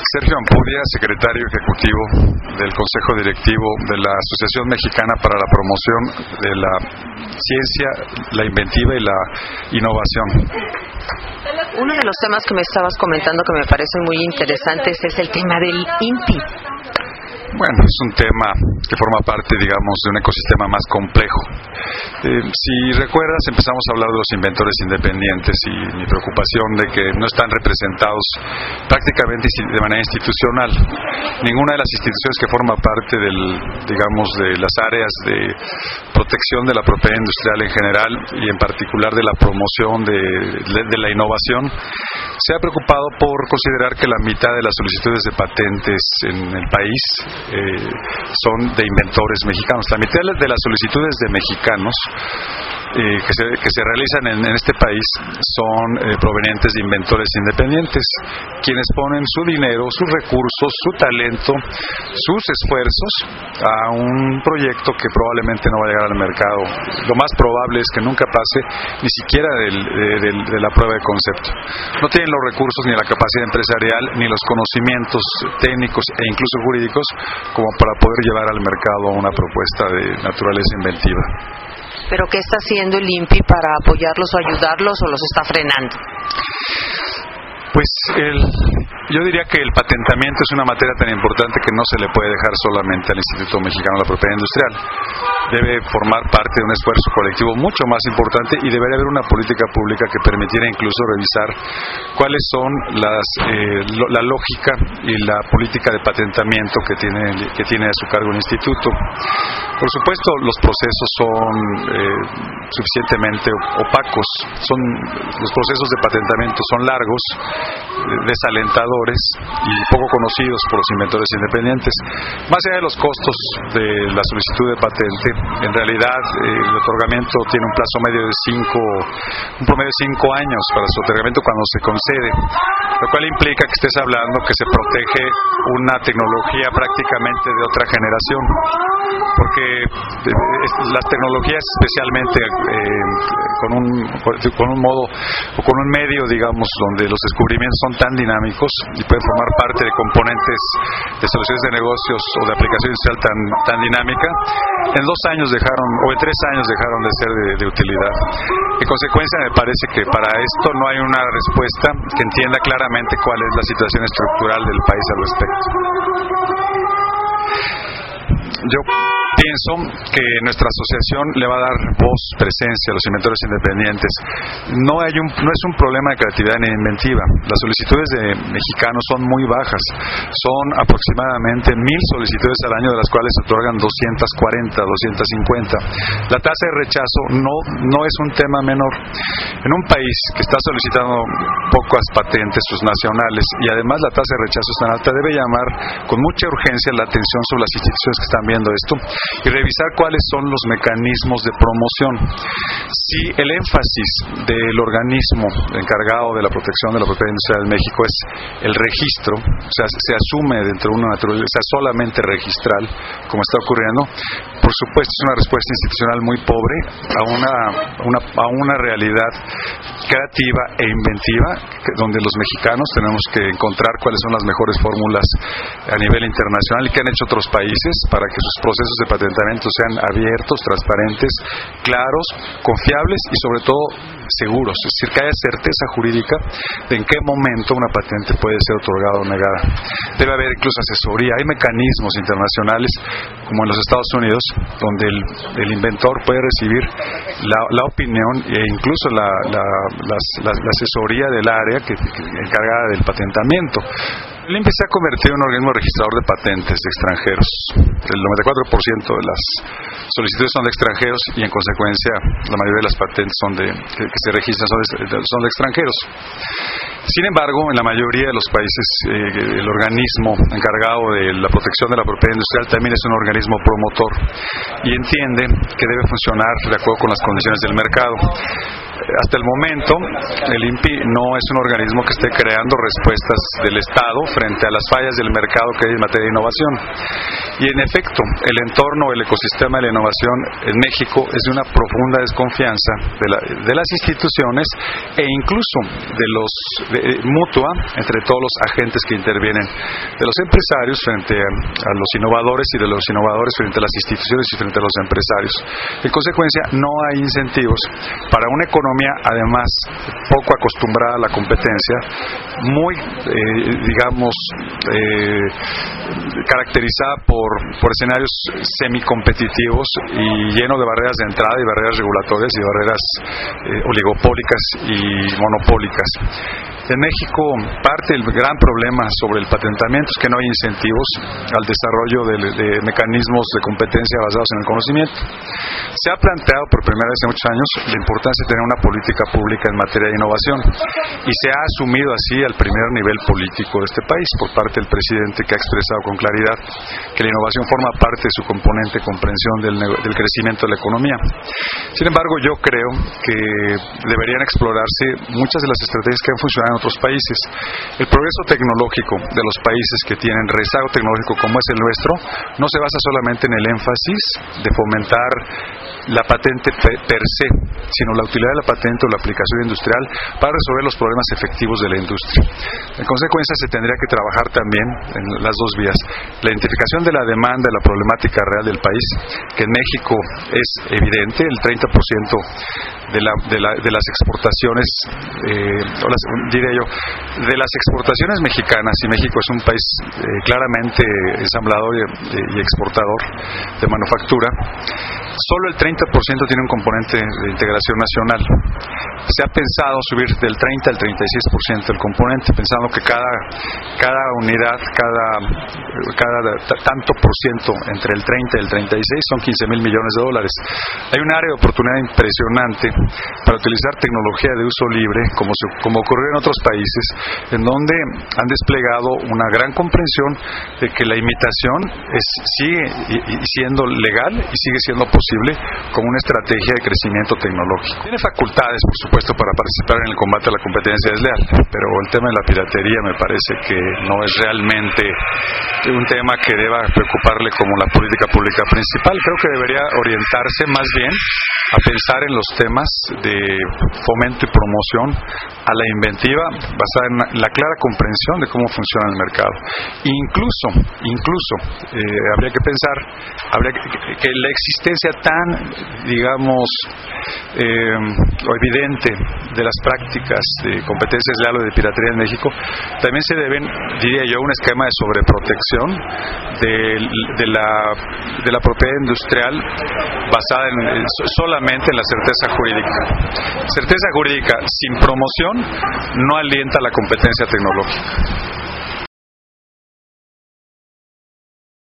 Sergio Ampudia, secretario ejecutivo del Consejo Directivo de la Asociación Mexicana para la Promoción de la Ciencia, la Inventiva y la Innovación. Uno de los temas que me estabas comentando que me parecen muy interesantes es el tema del INPI. Bueno, es un tema que forma parte, digamos, de un ecosistema más complejo. Si recuerdas, empezamos a hablar de los inventores independientes y mi preocupación de que no están representados prácticamente de manera institucional. Ninguna de las instituciones que forma parte de las áreas de protección de la propiedad industrial en general y en particular de la promoción de la innovación se ha preocupado por considerar que la mitad de las solicitudes de patentes en el país son de inventores mexicanos. La mitad de las solicitudes de mexicanos que se realizan en este país son provenientes de inventores independientes, quienes ponen su dinero, sus recursos, su talento, sus esfuerzos a un proyecto que probablemente no va a llegar al mercado. Lo más probable es que nunca pase ni siquiera de la prueba de concepto. No tienen los recursos ni la capacidad empresarial ni los conocimientos técnicos e incluso jurídicos como para poder llevar al mercado una propuesta de naturaleza inventiva. ¿Pero qué está haciendo el INPI para apoyarlos o ayudarlos o los está frenando? Pues yo diría que el patentamiento es una materia tan importante que no se le puede dejar solamente al Instituto Mexicano de la Propiedad Industrial. Debe formar parte de un esfuerzo colectivo mucho más importante y debería haber una política pública que permitiera incluso revisar cuáles son la lógica y la política de patentamiento que tiene a su cargo el instituto. Por supuesto, los procesos son suficientemente opacos. Los procesos de patentamiento son largos, desalentadores y poco conocidos por los inventores independientes. Más allá de los costos de la solicitud de patente, en realidad el otorgamiento tiene un plazo medio de un promedio de 5 años para su otorgamiento cuando se concede, lo cual implica que estés hablando que se protege una tecnología prácticamente de otra generación, porque las tecnologías, especialmente con un modo o con un medio, digamos, donde los descubrimientos son tan dinámicos y pueden formar parte de componentes de soluciones de negocios o de aplicación industrial tan dinámica, en 2 años o en 3 años dejaron de ser de utilidad. En consecuencia, me parece que para esto no hay una respuesta que entienda claramente cuál es la situación estructural del país al respecto. Yo pienso que nuestra asociación le va a dar voz, presencia a los inventores independientes. No es un problema de creatividad ni de inventiva. Las solicitudes de mexicanos son muy bajas. Son aproximadamente 1,000 solicitudes al año, de las cuales se otorgan 240, 250. La tasa de rechazo no es un tema menor. En un país que está solicitando pocas patentes, sus nacionales, y además la tasa de rechazo es tan alta, debe llamar con mucha urgencia la atención sobre las instituciones que están viendo esto y revisar cuáles son los mecanismos de promoción. Si el énfasis del organismo encargado de la protección de la propiedad industrial en México es el registro, o sea, se asume dentro de una naturaleza solamente registral, como está ocurriendo, por supuesto es una respuesta institucional muy pobre a una realidad creativa e inventiva, donde los mexicanos tenemos que encontrar cuáles son las mejores fórmulas a nivel internacional y que han hecho otros países para que sus procesos de patentamiento sean abiertos, transparentes, claros, confiables y sobre todo seguros, es decir, que haya certeza jurídica de en qué momento una patente puede ser otorgada o negada. Debe haber incluso asesoría, hay mecanismos internacionales como en los Estados Unidos donde el inventor puede recibir la opinión e incluso la asesoría del área encargada del patentamiento. El INPI se ha convertido en un organismo registrador de patentes de extranjeros. El 94% de las solicitudes son de extranjeros y en consecuencia la mayoría de las patentes que se registran son de extranjeros. Sin embargo, en la mayoría de los países el organismo encargado de la protección de la propiedad industrial también es un organismo promotor y entiende que debe funcionar de acuerdo con las condiciones del mercado. Hasta el momento, el INPI no es un organismo que esté creando respuestas del Estado frente a las fallas del mercado que hay en materia de innovación. Y en efecto, el entorno, el ecosistema de la innovación en México es de una profunda desconfianza de las instituciones e incluso mutua entre todos los agentes que intervienen, de los empresarios frente a los innovadores y de los innovadores frente a las instituciones y frente a los empresarios. En consecuencia, no hay incentivos para una economía, además, poco acostumbrada a la competencia, muy, caracterizada por escenarios semicompetitivos y lleno de barreras de entrada y barreras regulatorias y barreras oligopólicas y monopólicas. En México, parte del gran problema sobre el patentamiento es que no hay incentivos al desarrollo de mecanismos de competencia basados en el conocimiento. Se ha planteado por primera vez en muchos años la importancia de tener una política pública en materia de innovación y se ha asumido así al primer nivel político de este país por parte del presidente, que ha expresado con claridad que la innovación forma parte de su componente de comprensión del crecimiento de la economía. Sin embargo, yo creo que deberían explorarse muchas de las estrategias que han funcionado en otros países. El progreso tecnológico de los países que tienen rezago tecnológico como es el nuestro no se basa solamente en el énfasis de fomentar la patente per se, sino la utilidad de la patente o la aplicación industrial para resolver los problemas efectivos de la industria. En consecuencia, se tendría que trabajar también en las dos vías: la identificación de la demanda y la problemática real del país, que en México es evidente. El 30% de las exportaciones, de las exportaciones mexicanas, y México es un país claramente ensamblador y exportador de manufactura, solo el 30% tiene un componente de integración nacional. Se ha pensado subir del 30 al 36% del componente, pensando que cada unidad, cada tanto por ciento entre el 30 y el 36 son 15,000 millones de dólares. Hay un área de oportunidad impresionante para utilizar tecnología de uso libre, como ocurrió en otros países, en donde han desplegado una gran comprensión de que la imitación sigue siendo legal y sigue siendo posible como una estrategia de crecimiento tecnológico. Tiene facultades, por supuesto, para participar en el combate a la competencia desleal, pero el tema de la piratería me parece que no es realmente un tema que deba preocuparle como la política pública principal. Creo que debería orientarse más bien a pensar en los temas de fomento y promoción a la inventiva basada en la clara comprensión de cómo funciona el mercado. Incluso habría que pensar que la existencia tan, evidente de las prácticas de competencia desleal o de piratería en México también se deben, diría yo, a un esquema de sobreprotección de la propiedad industrial basada solamente en la certeza jurídica. Certeza jurídica sin promoción no alienta la competencia tecnológica.